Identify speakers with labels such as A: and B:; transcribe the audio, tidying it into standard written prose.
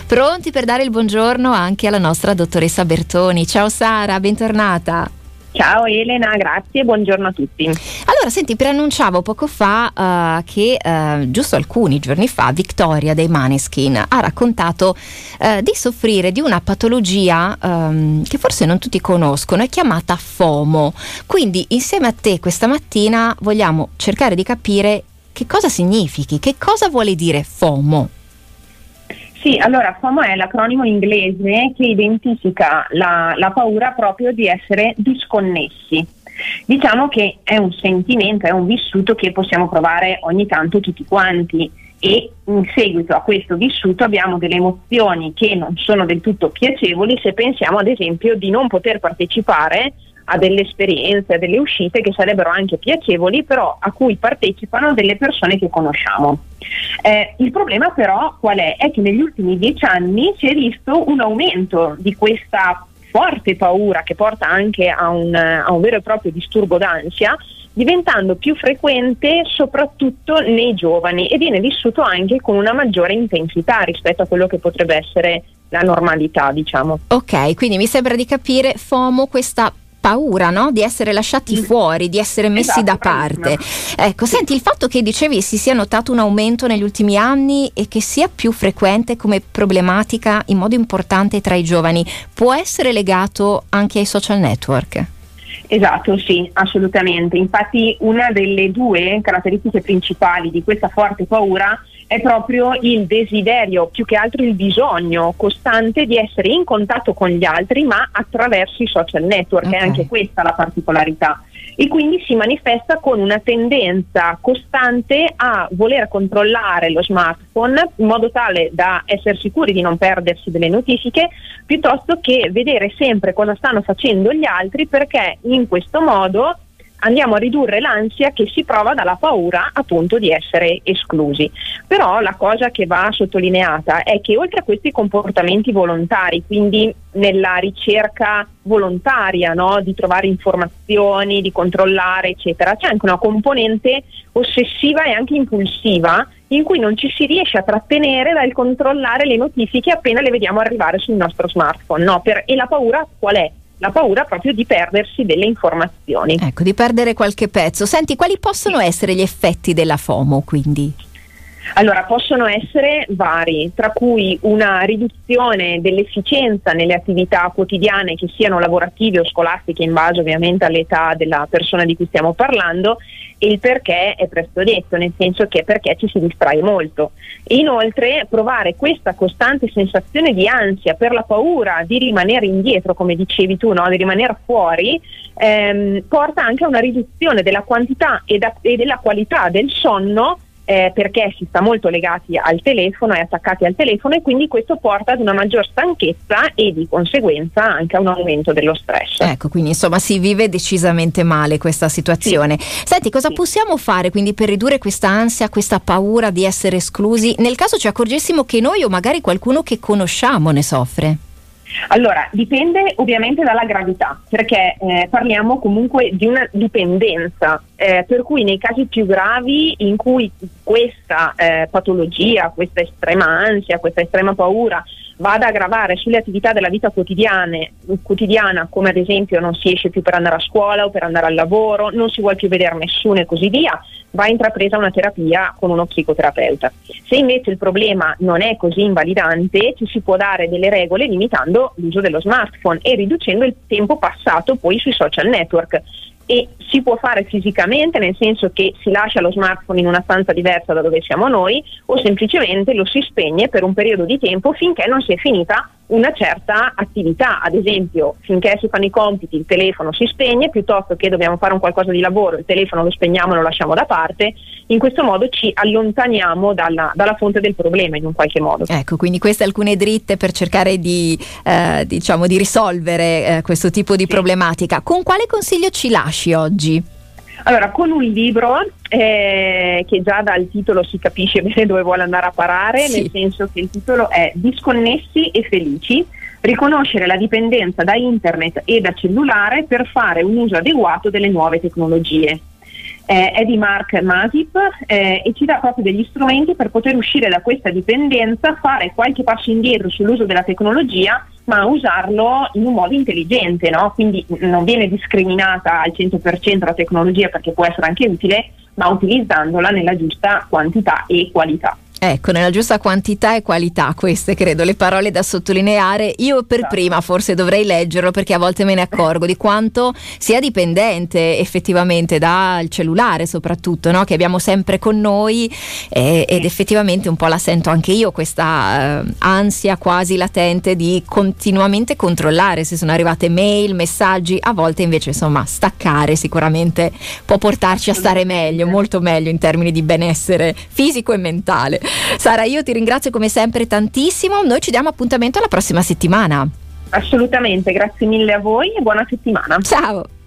A: Pronti per dare il buongiorno anche alla nostra dottoressa Bertoni. Ciao Sara, bentornata.
B: Ciao Elena, grazie, buongiorno a tutti.
A: Allora, senti, preannunciavo poco fa che giusto alcuni giorni fa Victoria dei Maneskin ha raccontato di soffrire di una patologia che forse non tutti conoscono, è chiamata FOMO. Quindi insieme a te questa mattina vogliamo cercare di capire che cosa significhi, che cosa vuole dire FOMO.
B: Sì, allora FOMO è l'acronimo inglese che identifica la paura proprio di essere disconnessi. Diciamo che è un sentimento, è un vissuto che possiamo provare ogni tanto tutti quanti, e in seguito a questo vissuto abbiamo delle emozioni che non sono del tutto piacevoli se pensiamo ad esempio di non poter partecipare a delle esperienze, a delle uscite che sarebbero anche piacevoli, però a cui partecipano delle persone che conosciamo. Il problema però qual è? È che negli ultimi 10 anni si è visto un aumento di questa forte paura che porta anche a un vero e proprio disturbo d'ansia, diventando più frequente soprattutto nei giovani, e viene vissuto anche con una maggiore intensità rispetto a quello che potrebbe essere la normalità, diciamo.
A: Ok, quindi mi sembra di capire FOMO, questa paura, no? Di essere lasciati fuori, di essere messi da parte. Ecco, senti, il fatto che dicevi si sia notato un aumento negli ultimi anni e che sia più frequente come problematica in modo importante tra i giovani, può essere legato anche ai social network?
B: Esatto, sì, assolutamente. Infatti una delle due caratteristiche principali di questa forte paura è proprio il desiderio, più che altro il bisogno costante di essere in contatto con gli altri, ma attraverso i social network. Okay. È anche questa la particolarità. E quindi si manifesta con una tendenza costante a voler controllare lo smartphone in modo tale da essere sicuri di non perdersi delle notifiche, piuttosto che vedere sempre cosa stanno facendo gli altri, perché in questo modo andiamo a ridurre l'ansia che si prova dalla paura appunto di essere esclusi. Però la cosa che va sottolineata è che oltre a questi comportamenti volontari, quindi nella ricerca volontaria, no, di trovare informazioni, di controllare eccetera, c'è anche una componente ossessiva e anche impulsiva in cui non ci si riesce a trattenere dal controllare le notifiche appena le vediamo arrivare sul nostro smartphone, no? E la paura qual è? La paura proprio di perdersi delle informazioni.
A: Ecco, di perdere qualche pezzo. Senti, quali possono essere gli effetti della FOMO, quindi?
B: Allora, possono essere vari, tra cui una riduzione dell'efficienza nelle attività quotidiane, che siano lavorative o scolastiche, in base ovviamente all'età della persona di cui stiamo parlando, e il perché è presto detto, nel senso che perché ci si distrae molto. E inoltre provare questa costante sensazione di ansia per la paura di rimanere indietro, come dicevi tu, no? Di rimanere fuori, porta anche a una riduzione della quantità e della qualità del sonno, perché si sta molto legati al telefono e attaccati al telefono, e quindi questo porta ad una maggior stanchezza e di conseguenza anche a un aumento dello stress.
A: Ecco, quindi insomma si vive decisamente male questa situazione. Sì. Senti, cosa possiamo fare quindi per ridurre questa ansia, questa paura di essere esclusi, nel caso ci accorgessimo che noi o magari qualcuno che conosciamo ne soffre?
B: Allora, dipende ovviamente dalla gravità, perché parliamo comunque di una dipendenza, per cui nei casi più gravi in cui questa patologia, questa estrema ansia, questa estrema paura va ad aggravare sulle attività della vita quotidiana, come ad esempio non si esce più per andare a scuola o per andare al lavoro, non si vuole più vedere nessuno e così via, va intrapresa una terapia con uno psicoterapeuta. Se invece il problema non è così invalidante, ci si può dare delle regole limitando l'uso dello smartphone e riducendo il tempo passato poi sui social network. E si può fare fisicamente, nel senso che si lascia lo smartphone in una stanza diversa da dove siamo noi, o semplicemente lo si spegne per un periodo di tempo finché non si è finita una certa attività. Ad esempio, finché si fanno i compiti il telefono si spegne, piuttosto che dobbiamo fare un qualcosa di lavoro, il telefono lo spegniamo e lo lasciamo da parte. In questo modo ci allontaniamo dalla fonte del problema in un qualche modo.
A: Ecco, quindi queste alcune dritte per cercare di risolvere questo tipo di problematica. Con quale consiglio ci lasci oggi?
B: Allora, con un libro che già dal titolo si capisce bene dove vuole andare a parare, sì. Nel senso che il titolo è Disconnessi e felici, riconoscere la dipendenza da internet e da cellulare per fare un uso adeguato delle nuove tecnologie. è di Mark Masip e ci dà proprio degli strumenti per poter uscire da questa dipendenza, fare qualche passo indietro sull'uso della tecnologia, ma usarlo in un modo intelligente, no? Quindi non viene discriminata al 100% la tecnologia, perché può essere anche utile, ma utilizzandola nella giusta quantità e qualità.
A: Ecco, nella giusta quantità e qualità, queste credo le parole da sottolineare. Io per prima forse dovrei leggerlo, perché a volte me ne accorgo di quanto sia dipendente effettivamente dal cellulare, soprattutto, no? Che abbiamo sempre con noi, ed effettivamente un po' la sento anche io, questa ansia quasi latente di continuamente controllare se sono arrivate mail, messaggi. A volte invece, insomma, staccare sicuramente può portarci a stare meglio, molto meglio in termini di benessere fisico e mentale. Sara, io ti ringrazio come sempre tantissimo, noi ci diamo appuntamento alla prossima settimana.
B: Assolutamente, grazie mille a voi e buona settimana.
A: Ciao.